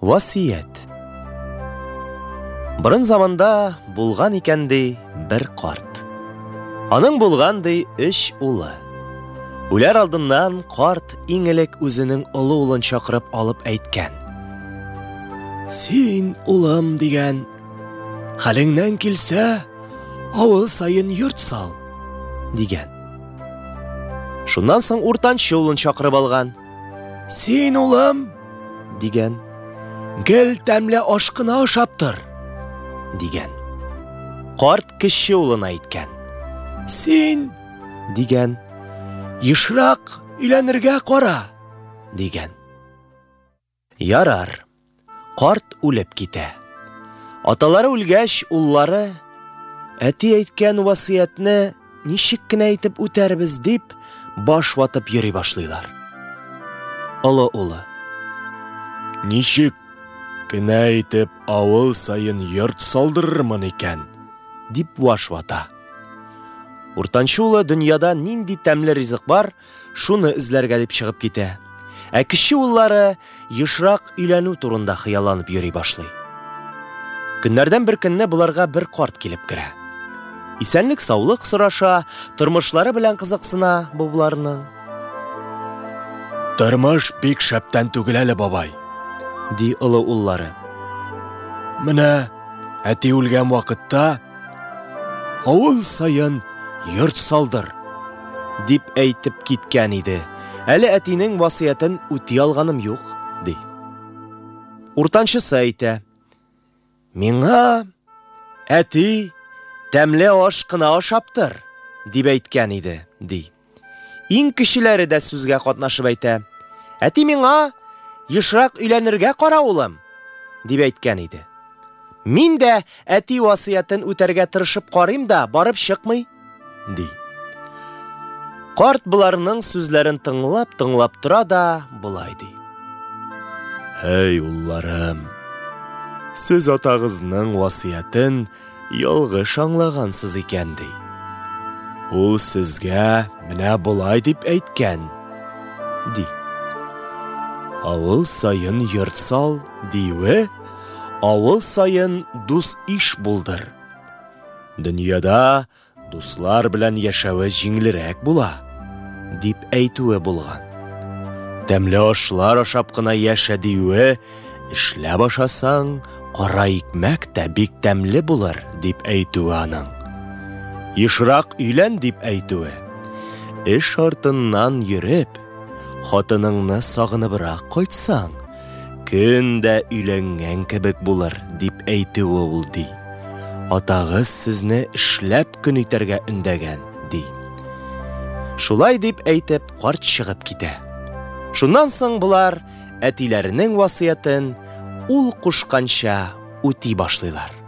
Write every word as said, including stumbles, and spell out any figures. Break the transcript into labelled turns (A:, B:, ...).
A: Васият. Борын заманда булган икән ди бер карт. Аның булган ди өч улы. Үләр алдыннан карт иң элек үзенең олы улын чакырып алып әйткән. Син, улым дигән, хәлеңнән килсә, авыл сайын йорт сал, дигән. Шуннан соң уртанчы улын чакырып алган. Син, улым, дигән, гел тәмле аш кына ашап тор, дигән. Карт кече улына әйткән. Син, дигән, ешрак өйләнергә кара, дигән. Ярар. Карт үлеп китә. Аталары үлгәч, уллары әти әйткән васиятне ничек кенә әйтеп үтәрбез дип баш ватып йөри башлыйлар. Олы улы. Ничек кенә әйтеп авыл сайын йорт салдырырмын икән, дип баш вата. Уртанчы улы дөньяда нинди тәмле ризык бар, шуны эзләргә дип чыгып китә. Ә кече уллары ешрак өйләнү турында хыялланып йөри башлый. Көннәрдән бер көнне буларга бер карт килеп керә. Исәнлек саулык сораша, тормышлары белән кызыксына буларның. Тормыш бик шәптән түгел әле, бабай, ди олы уллары. Менә әти үлгән вакытта авыл сайын йорт салдыр, дип әйтеп киткән иде. Әле әтинең васиятен үти алганым юк, ди. Уртанчысы әйтә. Миңа әти тәмле аш кына ашап тор, дип әйткән иде, ди. Иң кечеләре дә сүзгә катнашып әйтә. Әти миңа ешрак өйләнергә кара, улым, дип әйткән иде. Мин дә әти васиятен үтәргә тырышып карыйм да, барып чыкмый, ди. Карт буларның сүзләрен тыңлап-тыңлап тора да булай ди. Эй, улларым, сез атагызның васиятен ялгыш аңлагансыз икән ди. Ул сезгә менә булай дип әйткән, ди. Авыл сайын йорт сал, диюе, авыл сайын дус иш булдыр. Дөньяда дуслар белән яшәүе җиңелрәк була, дип әйтүе булган. Тәмле ашлар ашап кына яшә диюе, эшләп ашасаң, кара икмәк тә бик тәмле булыр, дип әйтүе аның. Ешрак өйлән дип әйтүе, эш артыннан йөреп, хатыныңны сагыныбрак кайтсаң, көн дә өйләнгән кебек булыр, дип әйтүе ул ди. Атагыз сезне эшләп көн итәргә өндәгән, ди. Шулай дип әйтеп, карт чыгып китә. Шуннан соң булар әтиләренең васиятен ул кушканча үти башлыйлар.